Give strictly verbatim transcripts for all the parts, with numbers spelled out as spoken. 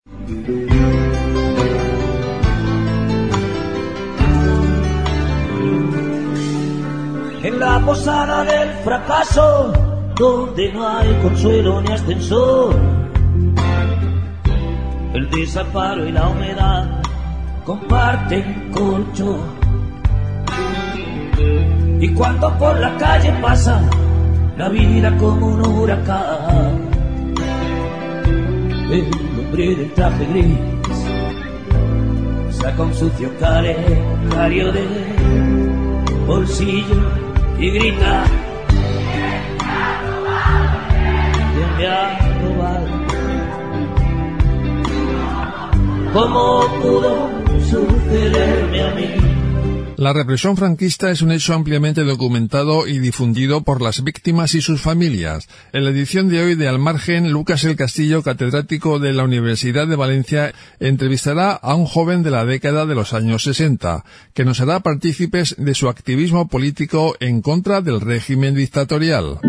En la posada del fracaso, donde no hay consuelo ni ascensor, el desamparo y la humedad comparten colchón. Y cuando por la calle pasa la vida como un huracán, el hombre del traje gris saca un sucio calendario de bolsillo y grita: ¿quién me ha robado? ¿Quién me ha robado? ¿Cómo pudo sucederme a mí? La represión franquista es un hecho ampliamente documentado y difundido por las víctimas y sus familias. En la edición de hoy de Al Margen, Lucas El Castillo, catedrático de la Universidad de Valencia, entrevistará a un joven de la década de los años sesenta, que nos hará partícipes de su activismo político en contra del régimen dictatorial.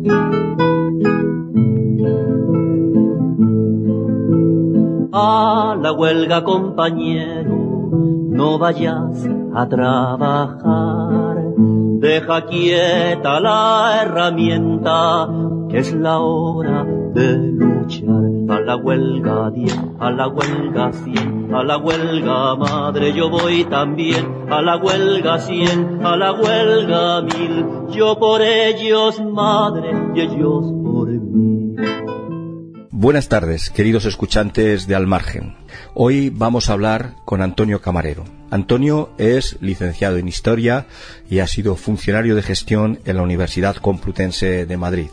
A la huelga, compañero, no vayas a trabajar, deja quieta la herramienta, que es la hora de luchar. A la huelga diez, a la huelga cien, a la huelga madre yo voy también, a la huelga cien, a la huelga mil, yo por ellos madre y ellos por mí. Buenas tardes, queridos escuchantes de Al Margen. Hoy vamos a hablar con Antonio Camarero. Antonio es licenciado en Historia y ha sido funcionario de gestión en la Universidad Complutense de Madrid.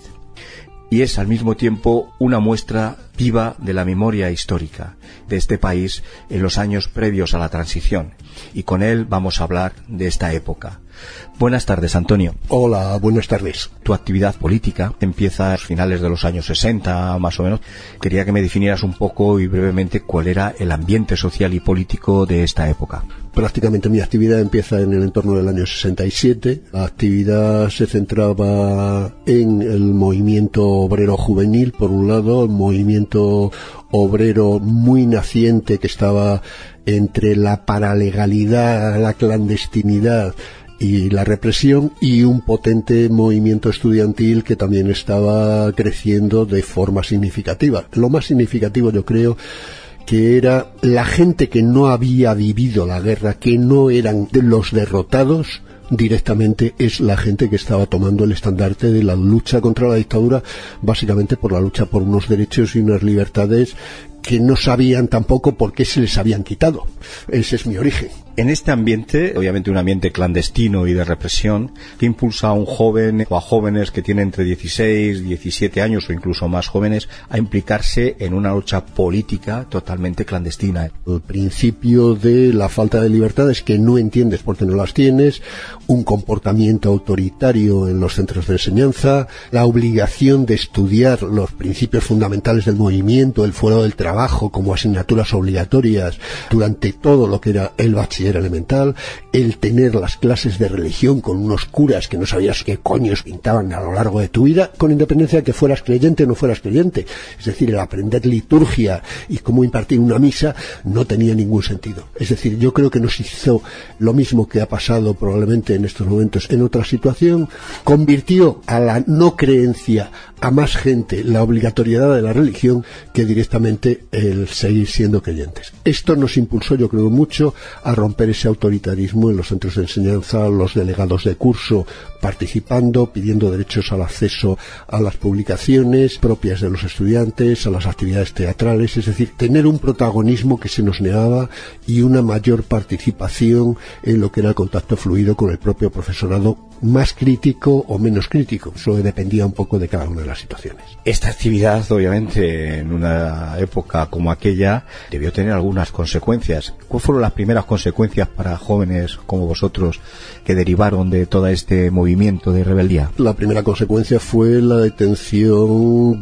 Y es al mismo tiempo una muestra viva de la memoria histórica de este país en los años previos a la transición. Y con él vamos a hablar de esta época. Buenas tardes, Antonio. Hola, buenas tardes. Tu actividad política empieza a finales de los años sesenta, más o menos. Quería que me definieras un poco y brevemente cuál era el ambiente social y político de esta época. Prácticamente mi actividad empieza en el entorno del año sesenta y siete. La actividad se centraba en el movimiento obrero juvenil, por un lado, el movimiento obrero muy naciente que estaba entre la paralegalidad, la clandestinidad y la represión, y un potente movimiento estudiantil que también estaba creciendo de forma significativa. Lo más significativo, yo creo, que era la gente que no había vivido la guerra, que no eran de los derrotados directamente, es la gente que estaba tomando el estandarte de la lucha contra la dictadura, básicamente por la lucha por unos derechos y unas libertades que no sabían tampoco por qué se les habían quitado. Ese es mi origen. En este ambiente, obviamente un ambiente clandestino y de represión, que impulsa a un joven o a jóvenes que tienen entre dieciséis, diecisiete años o incluso más jóvenes a implicarse en una lucha política totalmente clandestina. El principio de la falta de libertades que no entiendes porque no las tienes, un comportamiento autoritario en los centros de enseñanza, la obligación de estudiar los principios fundamentales del movimiento, el fuero del trabajo como asignaturas obligatorias durante todo lo que era el bachillerato elemental, el tener las clases de religión con unos curas que no sabías qué coños pintaban a lo largo de tu vida, con independencia de que fueras creyente o no fueras creyente. Es decir, el aprender liturgia y cómo impartir una misa no tenía ningún sentido. Es decir, yo creo que nos hizo lo mismo que ha pasado probablemente en estos momentos en otra situación, convirtió a la no creencia a más gente la obligatoriedad de la religión que directamente el seguir siendo creyentes. Esto nos impulsó, yo creo, mucho a romper ese autoritarismo en los centros de enseñanza, los delegados de curso participando, pidiendo derechos al acceso a las publicaciones propias de los estudiantes, a las actividades teatrales, es decir, tener un protagonismo que se nos negaba y una mayor participación en lo que era el contacto fluido con el propio profesorado, más crítico o menos crítico. Eso dependía un poco de cada una de las situaciones. Esta actividad, obviamente, en una época como aquella, debió tener algunas consecuencias. ¿Cuáles fueron las primeras consecuencias para jóvenes como vosotros que derivaron de todo este movimiento de rebeldía? La primera consecuencia fue la detención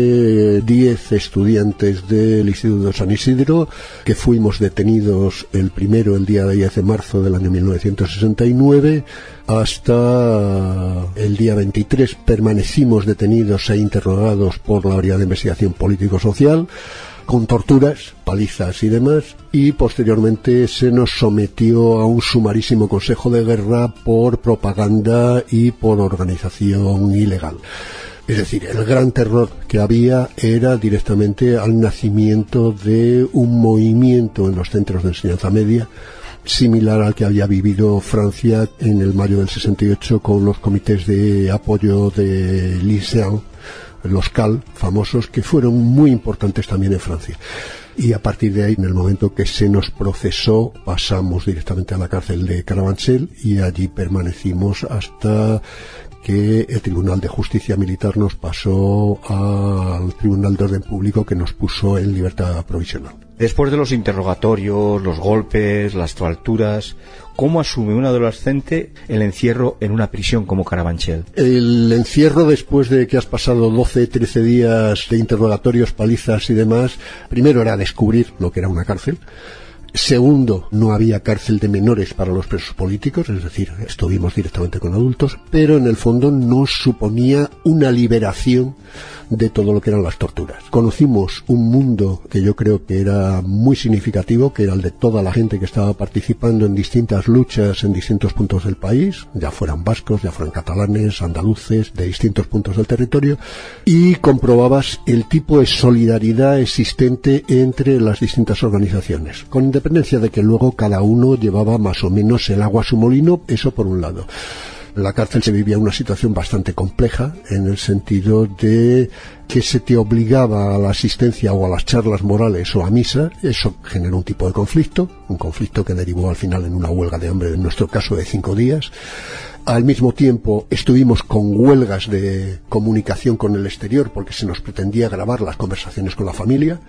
de diez estudiantes del Instituto de San Isidro, que fuimos detenidos el primero, el día diez de marzo del año mil novecientos sesenta y nueve, hasta el día veintitrés permanecimos detenidos e interrogados por la Unidad de Investigación Político-Social, con torturas, palizas y demás, y posteriormente se nos sometió a un sumarísimo consejo de guerra por propaganda y por organización ilegal. Es decir, el gran terror que había era directamente al nacimiento de un movimiento en los centros de enseñanza media, similar al que había vivido Francia en el mayo del sesenta y ocho con los comités de apoyo de lycéens, los C A L famosos, que fueron muy importantes también en Francia. Y a partir de ahí, en el momento que se nos procesó, pasamos directamente a la cárcel de Carabanchel y allí permanecimos hasta que el Tribunal de Justicia Militar nos pasó al Tribunal de Orden Público, que nos puso en libertad provisional. Después de los interrogatorios, los golpes, las torturas, ¿cómo asume un adolescente el encierro en una prisión como Carabanchel? El encierro, después de que has pasado doce, trece días de interrogatorios, palizas y demás, primero era descubrir lo que era una cárcel. Segundo, no había cárcel de menores para los presos políticos, es decir, estuvimos directamente con adultos, pero en el fondo no suponía una liberación de todo lo que eran las torturas. Conocimos un mundo que yo creo que era muy significativo, que era el de toda la gente que estaba participando en distintas luchas en distintos puntos del país, ya fueran vascos, ya fueran catalanes, andaluces, de distintos puntos del territorio, y comprobabas el tipo de solidaridad existente entre las distintas organizaciones, con independencia de que luego cada uno llevaba más o menos el agua a su molino, eso por un lado. En la cárcel se vivía una situación bastante compleja, en el sentido de que se te obligaba a la asistencia o a las charlas morales o a misa. Eso generó un tipo de conflicto, un conflicto que derivó al final en una huelga de hambre, en nuestro caso de cinco días. Al mismo tiempo estuvimos con huelgas de comunicación con el exterior, porque se nos pretendía grabar las conversaciones con la familia.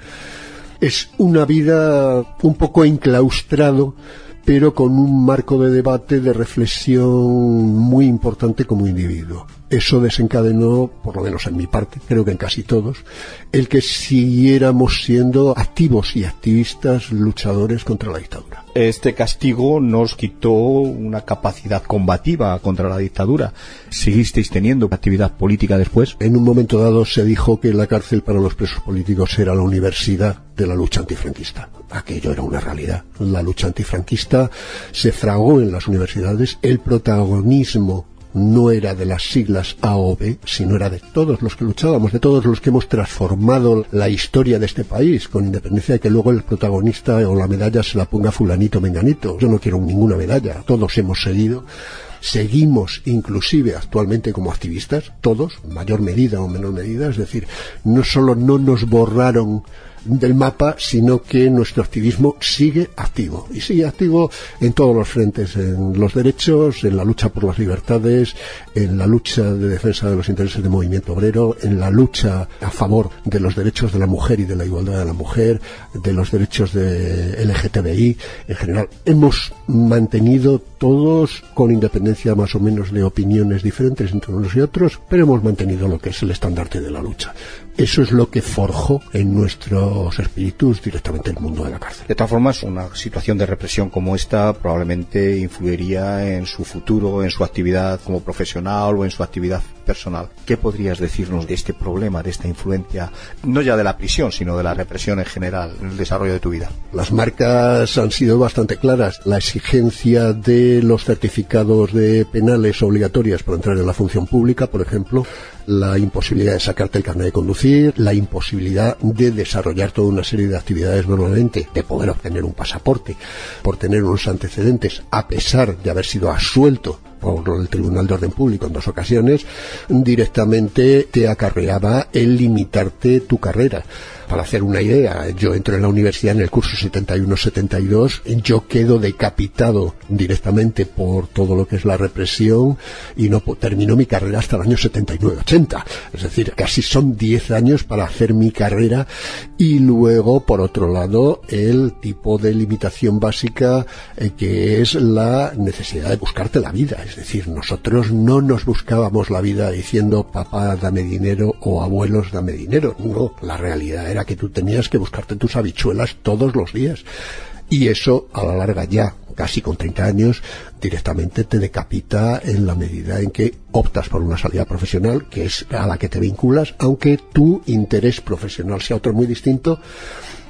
Es una vida un poco enclaustrado, pero con un marco de debate, de reflexión muy importante como individuo. Eso desencadenó, por lo menos en mi parte, creo que en casi todos, el que siguiéramos siendo activos y activistas luchadores contra la dictadura. Este castigo nos quitó una capacidad combativa contra la dictadura. ¿Seguisteis teniendo actividad política después? En un momento dado se dijo que la cárcel para los presos políticos era la universidad de la lucha antifranquista. Aquello era una realidad. La lucha antifranquista se fragó en las universidades. El protagonismo no era de las siglas A o B, sino era de todos los que luchábamos, de todos los que hemos transformado la historia de este país, con independencia de que luego el protagonista o la medalla se la ponga fulanito menganito. Yo no quiero ninguna medalla, todos hemos seguido. Seguimos inclusive actualmente como activistas, todos, en mayor medida o menor medida, es decir, no solo no nos borraron del mapa, sino que nuestro activismo sigue activo, y sigue activo en todos los frentes, en los derechos, en la lucha por las libertades, en la lucha de defensa de los intereses del movimiento obrero, en la lucha a favor de los derechos de la mujer y de la igualdad de la mujer, de los derechos de L G T B I en general. Hemos mantenido todos, con independencia más o menos de opiniones diferentes entre unos y otros, pero hemos mantenido lo que es el estandarte de la lucha. Eso es lo que forjó en nuestros espíritus directamente el mundo de la cárcel. De todas formas, una situación de represión como esta probablemente influiría en su futuro, en su actividad como profesional o en su actividad personal. ¿Qué podrías decirnos de este problema, de esta influencia, no ya de la prisión, sino de la represión en general, en el desarrollo de tu vida? Las marcas han sido bastante claras. La exigencia de los certificados de penales obligatorias para entrar en la función pública, por ejemplo, la imposibilidad de sacarte el carnet de conducir, la imposibilidad de desarrollar toda una serie de actividades normalmente, de poder obtener un pasaporte, por tener unos antecedentes, a pesar de haber sido absuelto por el Tribunal de Orden Público en dos ocasiones, directamente te acarreaba el limitarte tu carrera. Para hacer una idea, yo entro en la universidad en el curso setenta y uno setenta y dos, yo quedo decapitado directamente por todo lo que es la represión y no termino mi carrera hasta el año setenta y nueve ochenta. Es decir, casi son diez años para hacer mi carrera. Y luego, por otro lado, el tipo de limitación básica eh, que es la necesidad de buscarte la vida. Es decir, nosotros no nos buscábamos la vida diciendo papá dame dinero o abuelos dame dinero. No, la realidad era que tú tenías que buscarte tus habichuelas todos los días, y eso a la larga, ya casi con treinta años, directamente te decapita en la medida en que optas por una salida profesional, que es a la que te vinculas, aunque tu interés profesional sea otro muy distinto.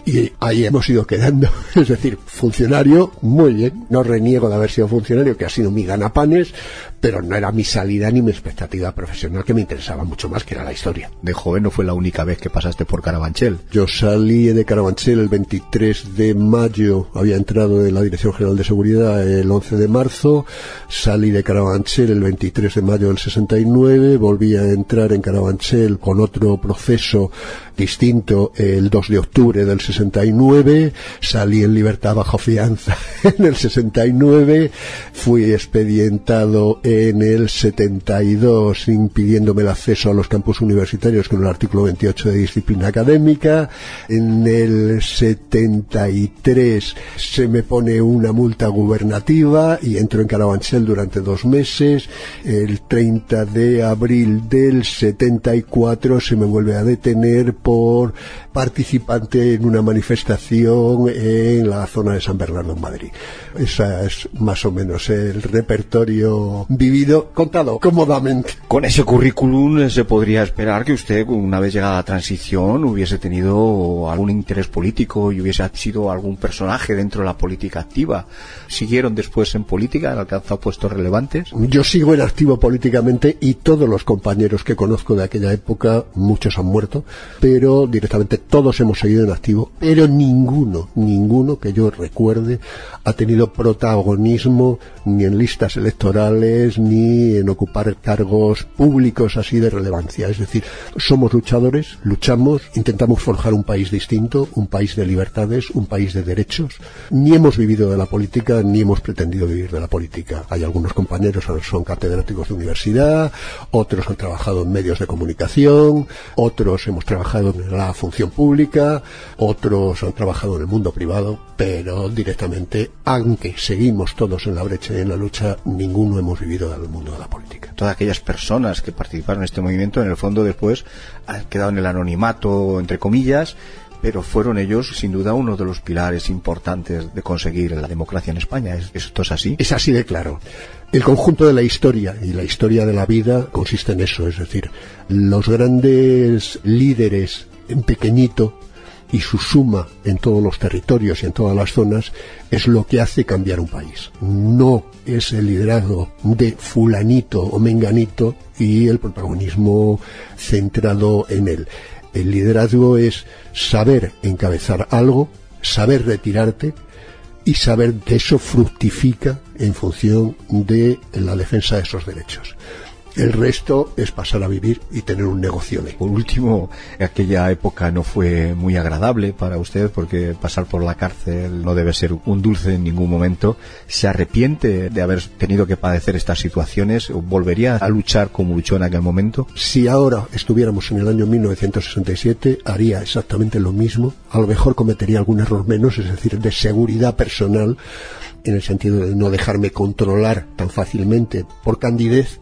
Y ahí hemos ido quedando. Es decir, funcionario, muy bien. No reniego de haber sido funcionario, que ha sido mi ganapanes, pero no era mi salida ni mi expectativa profesional, que me interesaba mucho más, que era la historia. De joven no fue la única vez que pasaste por Carabanchel. Yo salí de Carabanchel el veintitrés de mayo, había entrado en la Dirección General de Seguridad el once de marzo, salí de Carabanchel el veintitrés de mayo del sesenta y nueve, volví a entrar en Carabanchel con otro proceso distinto el dos de octubre del sesenta y nueve, salí en libertad bajo fianza en el sesenta y nueve, fui expedientado en el setenta y dos impidiéndome el acceso a los campus universitarios con el artículo veintiocho de disciplina académica. En el setenta y tres se me pone una multa gubernativa y entro en Carabanchel durante dos meses. El treinta de abril del setenta y cuatro se me vuelve a detener por participante en una manifestación en la zona de San Bernardo, en Madrid. Ese es más o menos el repertorio vivido, contado cómodamente. Con ese currículum se podría esperar que usted, una vez llegada la transición, hubiese tenido algún interés político y hubiese sido algún personaje dentro de la política activa. ¿Siguieron después en política? ¿Han alcanzado puestos relevantes? Yo sigo en activo políticamente y todos los compañeros que conozco de aquella época, muchos han muerto, pero directamente todos hemos seguido en activo, pero ninguno, ninguno que yo recuerde ha tenido protagonismo ni en listas electorales ni en ocupar cargos públicos así de relevancia. Es decir, somos luchadores, luchamos, intentamos forjar un país distinto, un país de libertades, un país de derechos. Ni hemos vivido de la política, ni hemos pretendido vivir de la política. Hay algunos compañeros que son catedráticos de universidad, otros han trabajado en medios de comunicación, otros hemos trabajado en la función pública, otros han trabajado en el mundo privado, pero directamente, aunque seguimos todos en la brecha y en la lucha, ninguno hemos vivido del mundo de la política. Todas aquellas personas que participaron en este movimiento, en el fondo después han quedado en el anonimato, entre comillas, pero fueron ellos sin duda uno de los pilares importantes de conseguir la democracia en España. ¿Esto es así? Es así de claro. El conjunto de la historia y la historia de la vida consiste en eso, es decir, los grandes líderes en pequeñito y su suma en todos los territorios y en todas las zonas es lo que hace cambiar un país. No es el liderazgo de fulanito o menganito y el protagonismo centrado en él. El liderazgo es saber encabezar algo, saber retirarte y saber que eso fructifica en función de la defensa de esos derechos. El resto es pasar a vivir y tener un negocio de. Por último, aquella época no fue muy agradable para usted, porque pasar por la cárcel no debe ser un dulce en ningún momento. ¿Se arrepiente de haber tenido que padecer estas situaciones? ¿Volvería a luchar como luchó en aquel momento? Si ahora estuviéramos en el año mil novecientos sesenta y siete, haría exactamente lo mismo. A lo mejor cometería algún error menos, es decir, de seguridad personal, en el sentido de no dejarme controlar tan fácilmente por candidez,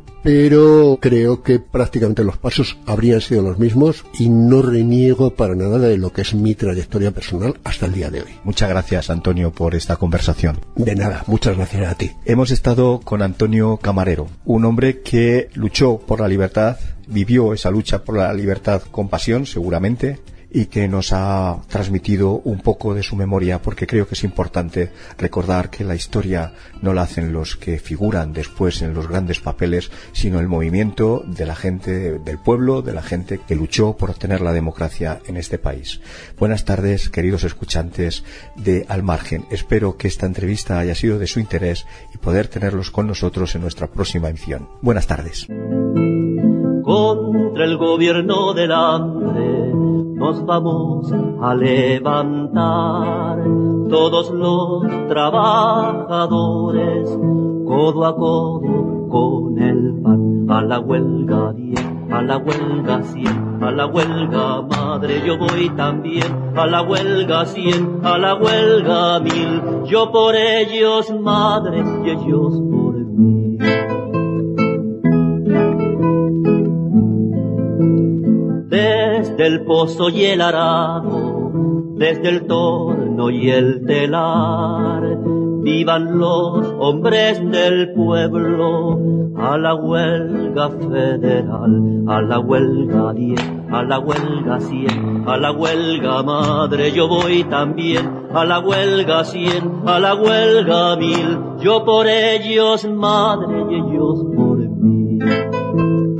pero creo que prácticamente los pasos habrían sido los mismos y no reniego para nada de lo que es mi trayectoria personal hasta el día de hoy. Muchas gracias, Antonio, por esta conversación. De nada, muchas gracias a ti. Hemos estado con Antonio Camarero, un hombre que luchó por la libertad, vivió esa lucha por la libertad con pasión, seguramente, y que nos ha transmitido un poco de su memoria, porque creo que es importante recordar que la historia no la hacen los que figuran después en los grandes papeles, sino el movimiento de la gente del pueblo, de la gente que luchó por obtener la democracia en este país. Buenas tardes, queridos escuchantes de Al Margen. Espero que esta entrevista haya sido de su interés y poder tenerlos con nosotros en nuestra próxima emisión. Buenas tardes. Contra el gobierno del hambre nos vamos a levantar, todos los trabajadores, codo a codo con el pan, a la huelga bien, a la huelga cien, a la huelga madre, yo voy también, a la huelga cien, a la huelga mil, yo por ellos madre y ellos por mí. Desde el pozo y el arado, desde el torno y el telar, Vivan los hombres del pueblo, a la huelga federal, a la huelga diez, a la huelga cien, a la huelga madre, yo voy también, a la huelga cien, a la huelga mil, yo por ellos madre y ellos por mí.